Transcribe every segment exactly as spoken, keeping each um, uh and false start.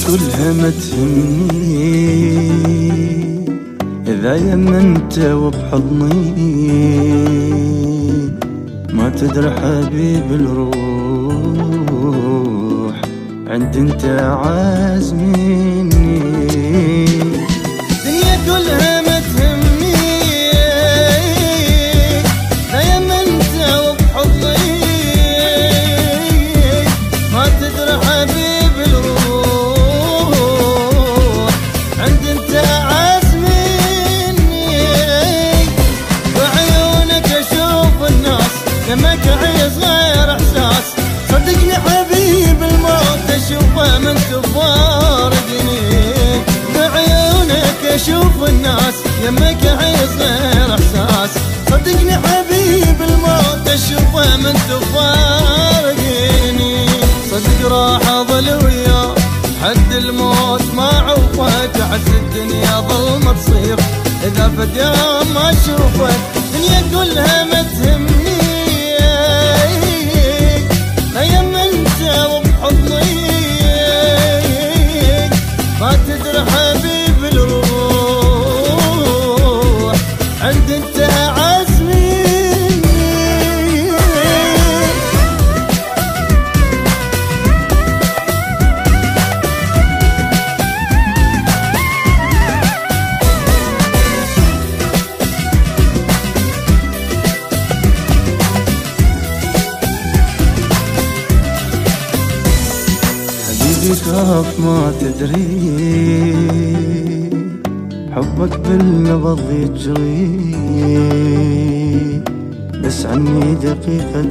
كلها ما تهمني إذا يمنت وبحضني، ما تدري حبيب الروح عند انت عاز مني. الدنيا كلها ما تهمني إذا يمنت وبحضني، ما تدري حبيب الروح عند انت عاز مني. بعيونك اشوف الناس يمك عيز غير احساس، صدقني حبيب الموت اشوفه من تفارقني. بعيونك اشوف الناس يمك عيز غير احساس، صدقني حبيب الموت اشوفه من تفارقني. صدق راح اظل وياه حد الموت ما عوفك، احس الدنيا ظلمة تصير اذا فد يوم ما اشوفك. الدنيا كلها ما تهمني ايام انت وبحضني، ما تدري حبيب الروح عند انت عاز مني. خاف ما تدري حبك بالنبض يجري، بس عني دقيقة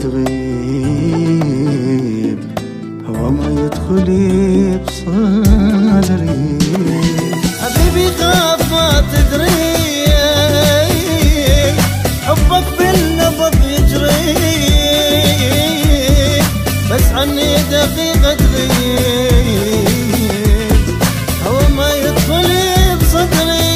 تغيب هوا ما يدخلي بصدري. حبيبي خاف ما تدري حبك بالنبض يجري، بس عني دقيقة تغيب هوا ما يدخلي بصدري.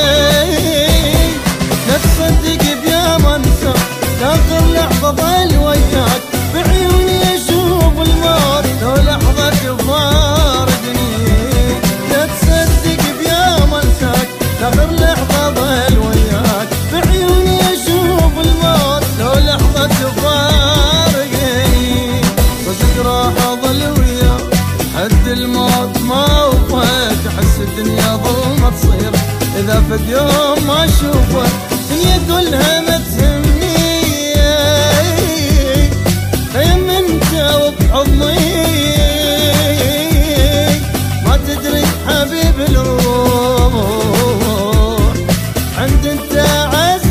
لا تصدق بيا ما انسى اخر لحظة ظل وياك، بعيوني اشوف الموت لو لحظة تفارقني. لا تصدق بيا ما انساك اخر لحظة ظل وياك، بعيوني اشوف الموت لو لحظة تفارقني. صدق راح اظل وياك حد الموت ما وفاك، احس الدنيا ظلمة تصير اذا فد يوم ما اشوفك. الدنيا كلها ما تهمني ايام انت وبحضني، ما تدري حبيب الروح عند انت عاز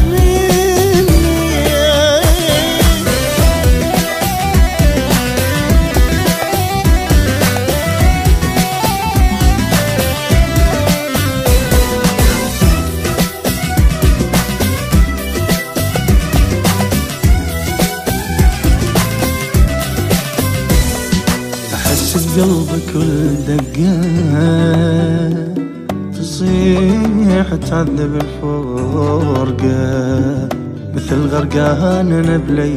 قلبي كل دقة تصيح تعذب الفرقة، مثل غرقان انا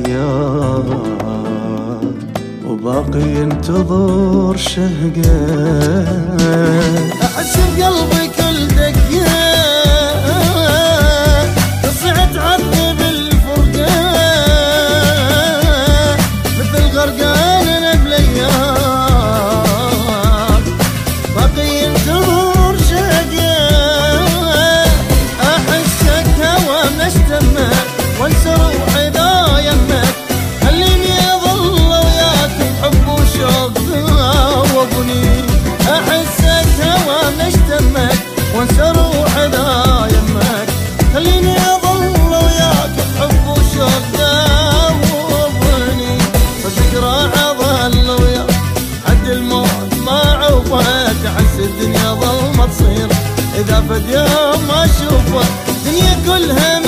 بليال وباقي ينتظر شهقة. احس بقلبي كل دقة تصيح تعذب الفرقة، مثل غرقان انا بليال وانسى روحي ذا يمك. خليني اظل وياك بحب وشوق ذاوبني، احسك هوا نشتمك وانسى روحي ذا يمك. خليني اظل وياك بحب وشوق ذاوبني. صدق راح اظل وياك حد الموت ما عوفك، احس الدنيا ظلمة تصير اذا فد يوم ما اشوفك. الدنيا كلها